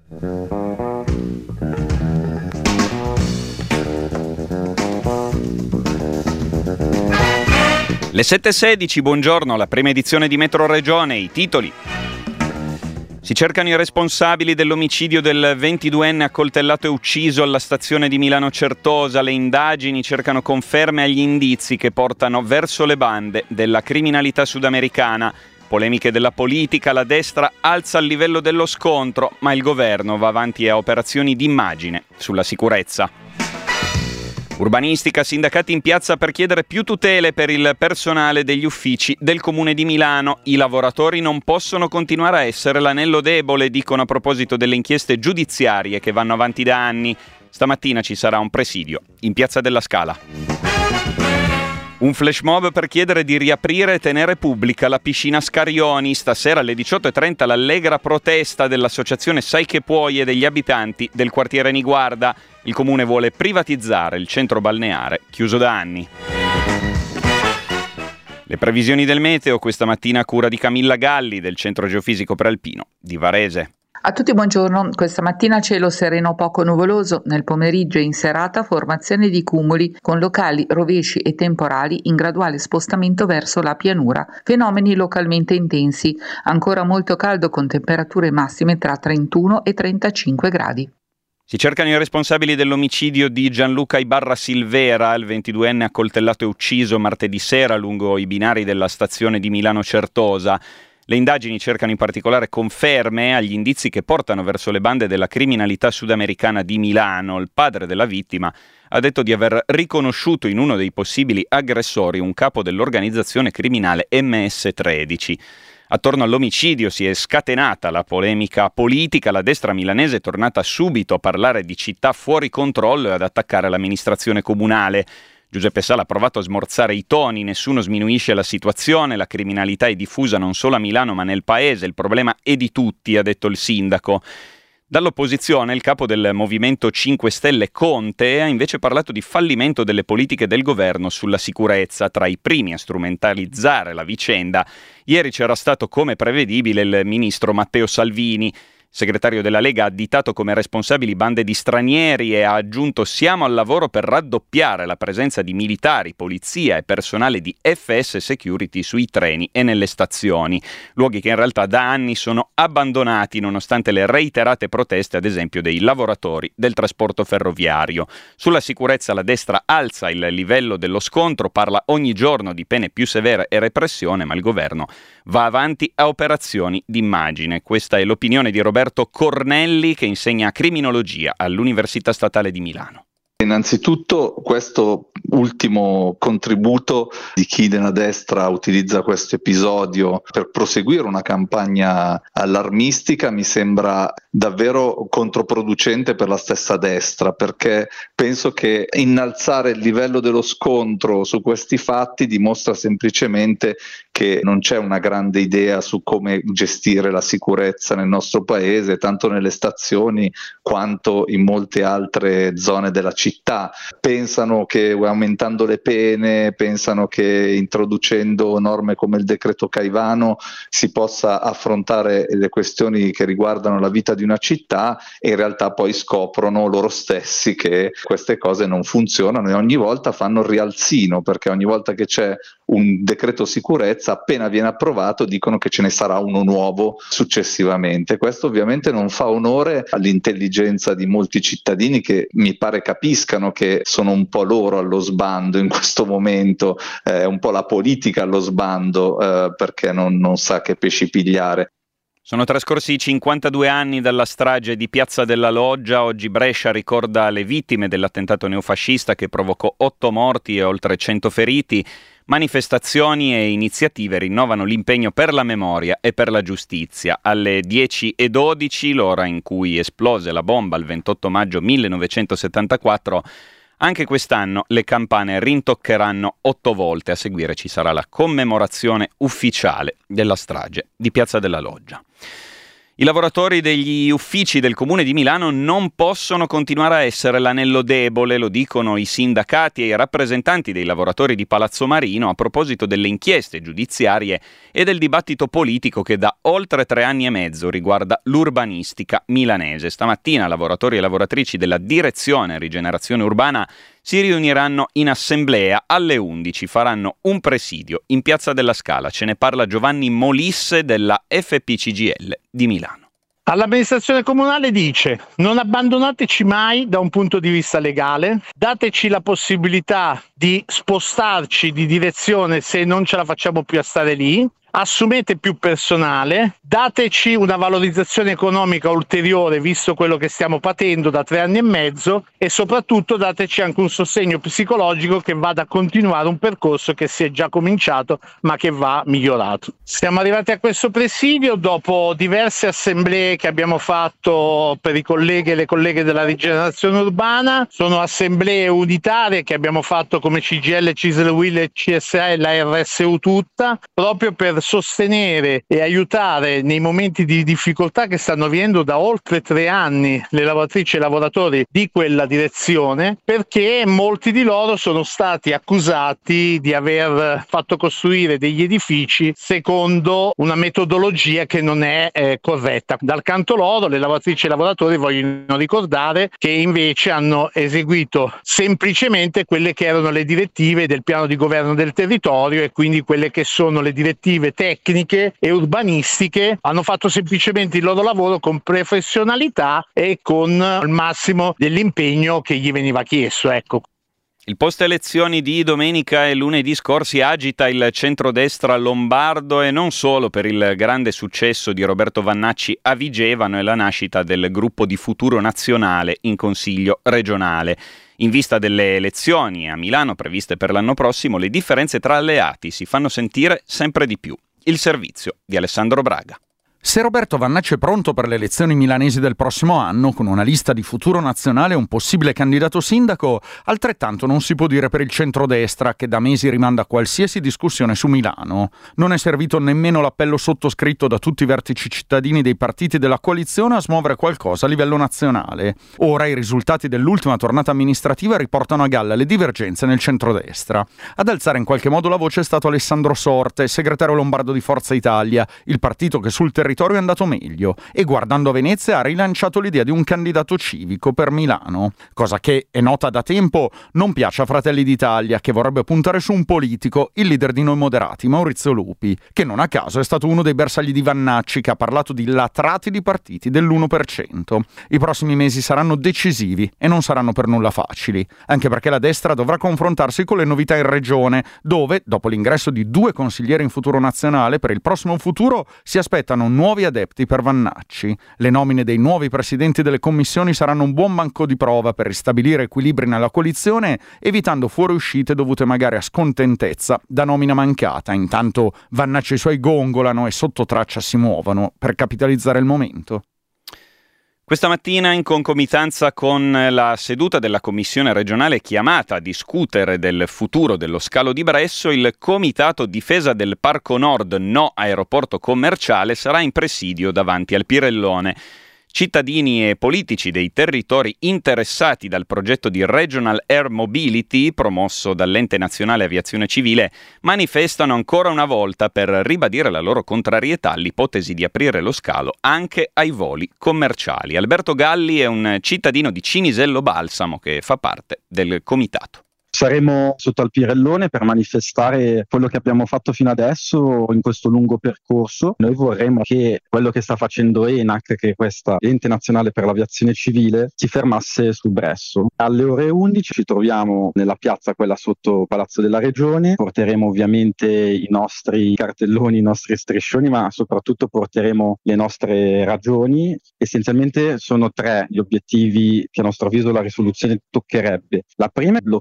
Le 7.16, buongiorno, la prima edizione di Metro Regione, i titoli. Si cercano i responsabili dell'omicidio del 22enne accoltellato e ucciso alla stazione di Milano Certosa. Le indagini cercano conferme agli indizi che portano verso le bande della criminalità sudamericana. Polemiche della politica, la destra alza il livello dello scontro, ma il governo va avanti a operazioni di immagine sulla sicurezza. Urbanistica, sindacati in piazza per chiedere più tutele per il personale degli uffici del Comune di Milano. I lavoratori non possono continuare a essere l'anello debole, dicono a proposito delle inchieste giudiziarie che vanno avanti da anni. Stamattina ci sarà un presidio in Piazza della Scala. Un flash mob per chiedere di riaprire e tenere pubblica la piscina Scarioni. Stasera alle 18.30 l'allegra protesta dell'associazione Sai che puoi e degli abitanti del quartiere Niguarda. Il comune vuole privatizzare il centro balneare, chiuso da anni. Le previsioni del meteo questa mattina a cura di Camilla Galli del Centro Geofisico Prealpino di Varese. A tutti buongiorno, questa mattina cielo sereno poco nuvoloso, nel pomeriggio e in serata formazione di cumuli con locali rovesci e temporali in graduale spostamento verso la pianura, fenomeni localmente intensi, ancora molto caldo con temperature massime tra 31 e 35 gradi. Si cercano i responsabili dell'omicidio di Gianluca Ibarra Silvera, il 22enne accoltellato e ucciso martedì sera lungo i binari della stazione di Milano Certosa. Le indagini cercano in particolare conferme agli indizi che portano verso le bande della criminalità sudamericana di Milano. Il padre della vittima ha detto di aver riconosciuto in uno dei possibili aggressori un capo dell'organizzazione criminale MS-13. Attorno all'omicidio si è scatenata la polemica politica, la destra milanese è tornata subito a parlare di città fuori controllo e ad attaccare l'amministrazione comunale. Giuseppe Sala ha provato a smorzare i toni, nessuno sminuisce la situazione, la criminalità è diffusa non solo a Milano ma nel paese, il problema è di tutti, ha detto il sindaco. Dall'opposizione il capo del Movimento 5 Stelle Conte ha invece parlato di fallimento delle politiche del governo sulla sicurezza, tra i primi a strumentalizzare la vicenda. Ieri c'era stato come prevedibile il ministro Matteo Salvini. Segretario della Lega ha additato come responsabili bande di stranieri e ha aggiunto siamo al lavoro per raddoppiare la presenza di militari, polizia e personale di FS Security sui treni e nelle stazioni, luoghi che in realtà da anni sono abbandonati nonostante le reiterate proteste ad esempio dei lavoratori del trasporto ferroviario. Sulla sicurezza la destra alza il livello dello scontro, parla ogni giorno di pene più severe e repressione, ma il governo va avanti a operazioni d'immagine. Questa è l'opinione di Roberto Cornelli che insegna criminologia all'Università Statale di Milano. Innanzitutto questo ultimo contributo di chi nella destra utilizza questo episodio per proseguire una campagna allarmistica mi sembra davvero controproducente per la stessa destra, perché penso che innalzare il livello dello scontro su questi fatti dimostra semplicemente che non c'è una grande idea su come gestire la sicurezza nel nostro paese, tanto nelle stazioni quanto in molte altre zone della città. Pensano che aumentando le pene, pensano che introducendo norme come il decreto Caivano si possa affrontare le questioni che riguardano la vita di una città e in realtà poi scoprono loro stessi che queste cose non funzionano e ogni volta fanno il rialzino, perché ogni volta che c'è un decreto sicurezza appena viene approvato dicono che ce ne sarà uno nuovo successivamente. Questo ovviamente non fa onore all'intelligenza di molti cittadini che mi pare capiscano che sono un po' loro allo sbando in questo momento, un po' la politica allo sbando perché non sa che pesci pigliare. Sono trascorsi 52 anni dalla strage di Piazza della Loggia. Oggi Brescia ricorda le vittime dell'attentato neofascista che provocò 8 morti e oltre 100 feriti. Manifestazioni e iniziative rinnovano l'impegno per la memoria e per la giustizia. Alle 10:12, l'ora in cui esplose la bomba il 28 maggio 1974, anche quest'anno le campane rintoccheranno 8 volte. A seguire ci sarà la commemorazione ufficiale della strage di Piazza della Loggia. I lavoratori degli uffici del Comune di Milano non possono continuare a essere l'anello debole, lo dicono i sindacati e i rappresentanti dei lavoratori di Palazzo Marino a proposito delle inchieste giudiziarie e del dibattito politico che da oltre 3 anni e mezzo riguarda l'urbanistica milanese. Stamattina lavoratori e lavoratrici della Direzione Rigenerazione Urbana si riuniranno in assemblea alle 11, faranno un presidio in Piazza della Scala. Ce ne parla Giovanni Molisse della FPCGIL di Milano. All'amministrazione comunale dice: non abbandonateci mai da un punto di vista legale, dateci la possibilità di spostarci di direzione se non ce la facciamo più a stare lì, assumete più personale, dateci una valorizzazione economica ulteriore visto quello che stiamo patendo da 3 anni e mezzo e soprattutto dateci anche un sostegno psicologico che vada a continuare un percorso che si è già cominciato ma che va migliorato. Siamo arrivati a questo presidio dopo diverse assemblee che abbiamo fatto per i colleghi e le colleghe della rigenerazione urbana. Sono assemblee unitarie che abbiamo fatto come CGIL, CISL, UIL, CSA e la RSU tutta, proprio per sostenere e aiutare nei momenti di difficoltà che stanno vivendo da oltre 3 anni le lavoratrici e i lavoratori di quella direzione, perché molti di loro sono stati accusati di aver fatto costruire degli edifici secondo una metodologia che non è corretta. Dal canto loro, le lavoratrici e i lavoratori vogliono ricordare che invece hanno eseguito semplicemente quelle che erano le direttive del piano di governo del territorio e quindi quelle che sono le direttive tecniche e urbanistiche. Hanno fatto semplicemente il loro lavoro con professionalità e con il massimo dell'impegno che gli veniva chiesto. Ecco. Il post elezioni di domenica e lunedì scorsi agita il centrodestra lombardo e non solo per il grande successo di Roberto Vannacci a Vigevano e la nascita del gruppo di Futuro Nazionale in Consiglio regionale. In vista delle elezioni a Milano previste per l'anno prossimo, le differenze tra alleati si fanno sentire sempre di più. Il servizio di Alessandro Braga. Se Roberto Vannacci è pronto per le elezioni milanesi del prossimo anno, con una lista di Futuro Nazionale e un possibile candidato sindaco, altrettanto non si può dire per il centrodestra, che da mesi rimanda qualsiasi discussione su Milano. Non è servito nemmeno l'appello sottoscritto da tutti i vertici cittadini dei partiti della coalizione a smuovere qualcosa a livello nazionale. Ora i risultati dell'ultima tornata amministrativa riportano a galla le divergenze nel centrodestra. Ad alzare in qualche modo la voce è stato Alessandro Sorte, segretario lombardo di Forza Italia, il partito che sul territorio è andato meglio, e guardando a Venezia ha rilanciato l'idea di un candidato civico per Milano, cosa che è nota da tempo non piace a Fratelli d'Italia, che vorrebbe puntare su un politico, il leader di Noi Moderati, Maurizio Lupi, che non a caso è stato uno dei bersagli di Vannacci, che ha parlato di latrati di partiti dell'1%. I prossimi mesi saranno decisivi e non saranno per nulla facili, anche perché la destra dovrà confrontarsi con le novità in regione, dove, dopo l'ingresso di 2 consiglieri in Futuro Nazionale, per il prossimo futuro si aspettano nuovi adepti per Vannacci. Le nomine dei nuovi presidenti delle commissioni saranno un buon banco di prova per ristabilire equilibri nella coalizione, evitando fuoriuscite dovute magari a scontentezza da nomina mancata. Intanto Vannacci e i suoi gongolano e sotto traccia si muovono per capitalizzare il momento. Questa mattina, in concomitanza con la seduta della Commissione regionale chiamata a discutere del futuro dello scalo di Bresso, il Comitato Difesa del Parco Nord No Aeroporto Commerciale sarà in presidio davanti al Pirellone. Cittadini e politici dei territori interessati dal progetto di Regional Air Mobility, promosso dall'Ente Nazionale Aviazione Civile, manifestano ancora una volta per ribadire la loro contrarietà all'ipotesi di aprire lo scalo anche ai voli commerciali. Alberto Galli è un cittadino di Cinisello Balsamo che fa parte del comitato. Saremo sotto al Pirellone per manifestare quello che abbiamo fatto fino adesso in questo lungo percorso. Noi vorremmo che quello che sta facendo ENAC, che è questa Ente Nazionale per l'Aviazione Civile, si fermasse sul Bresso. Alle ore 11 ci troviamo nella piazza, quella sotto Palazzo della Regione. Porteremo ovviamente i nostri cartelloni, i nostri striscioni, ma soprattutto porteremo le nostre ragioni. Essenzialmente sono 3 gli obiettivi che a nostro avviso la risoluzione toccherebbe. La prima è bloccare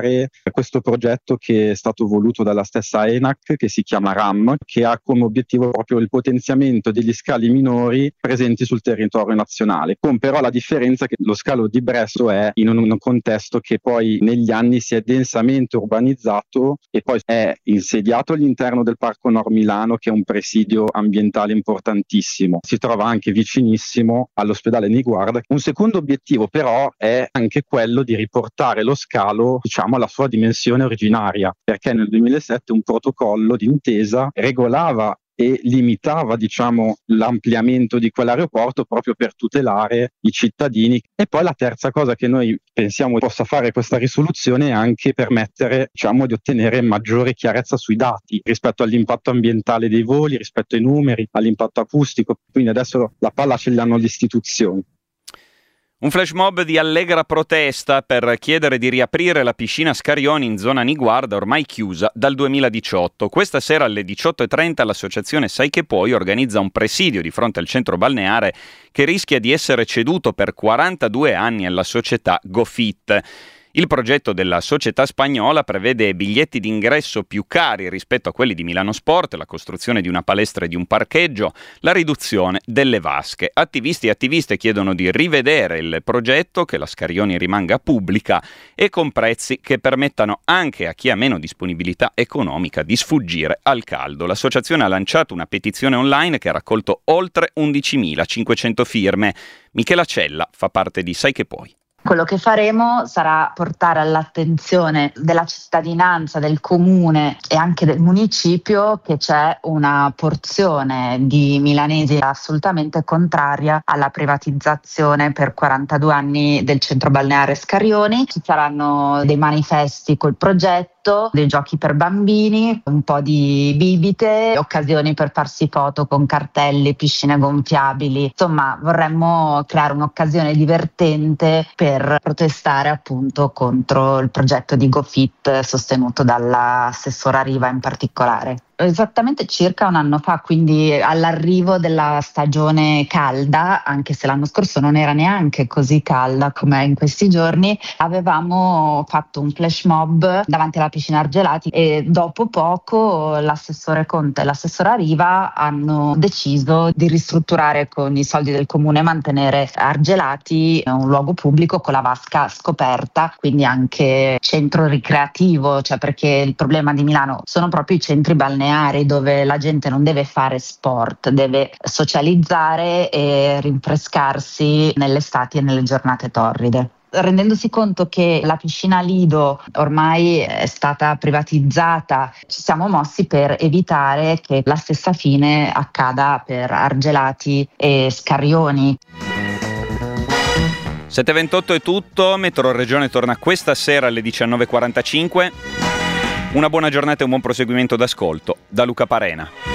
realizzare questo progetto che è stato voluto dalla stessa ENAC, che si chiama RAM, che ha come obiettivo proprio il potenziamento degli scali minori presenti sul territorio nazionale, con però la differenza che lo scalo di Bresso è in un contesto che poi negli anni si è densamente urbanizzato e poi è insediato all'interno del Parco Nord Milano, che è un presidio ambientale importantissimo. Si trova anche vicinissimo all'ospedale Niguarda. Un secondo obiettivo però è anche quello di riportare lo scalo, diciamo, alla sua dimensione originaria, perché nel 2007 un protocollo d'intesa regolava e limitava, diciamo, l'ampliamento di quell'aeroporto proprio per tutelare i cittadini. E poi la terza cosa che noi pensiamo possa fare questa risoluzione è anche permettere, diciamo, di ottenere maggiore chiarezza sui dati rispetto all'impatto ambientale dei voli, rispetto ai numeri, all'impatto acustico. Quindi adesso la palla ce l'hanno le istituzioni. Un flash mob di allegra protesta per chiedere di riaprire la piscina Scarioni in zona Niguarda, ormai chiusa dal 2018. Questa sera alle 18:30 l'associazione Sai che Puoi organizza un presidio di fronte al centro balneare che rischia di essere ceduto per 42 anni alla società GoFit. Il progetto della società spagnola prevede biglietti d'ingresso più cari rispetto a quelli di Milano Sport, la costruzione di una palestra e di un parcheggio, la riduzione delle vasche. Attivisti e attiviste chiedono di rivedere il progetto, che la Scarioni rimanga pubblica e con prezzi che permettano anche a chi ha meno disponibilità economica di sfuggire al caldo. L'associazione ha lanciato una petizione online che ha raccolto oltre 11.500 firme. Michela Cella fa parte di Sai che Puoi. Quello che faremo sarà portare all'attenzione della cittadinanza, del comune e anche del municipio che c'è una porzione di milanesi assolutamente contraria alla privatizzazione per 42 anni del centro balneare Scarioni. Ci saranno dei manifesti col progetto, dei giochi per bambini, un po' di bibite, occasioni per farsi foto con cartelli, piscine gonfiabili. Insomma, vorremmo creare un'occasione divertente per protestare appunto contro il progetto di GoFit sostenuto dall'assessora Riva in particolare. Esattamente circa un anno fa, quindi all'arrivo della stagione calda, anche se l'anno scorso non era neanche così calda come in questi giorni, avevamo fatto un flash mob davanti alla piscina Argelati e dopo poco l'assessore Conte e l'assessora Riva hanno deciso di ristrutturare con i soldi del comune, mantenere Argelati un luogo pubblico con la vasca scoperta, quindi anche centro ricreativo, cioè perché il problema di Milano sono proprio i centri balneari dove la gente non deve fare sport, deve socializzare e rinfrescarsi nelle estati e nelle giornate torride. Rendendosi conto che la piscina Lido ormai è stata privatizzata, ci siamo mossi per evitare che la stessa fine accada per Argelati e Scarioni. 7:28 è tutto, Metro Regione torna questa sera alle 19:45. Una buona giornata e un buon proseguimento d'ascolto da Luca Parena.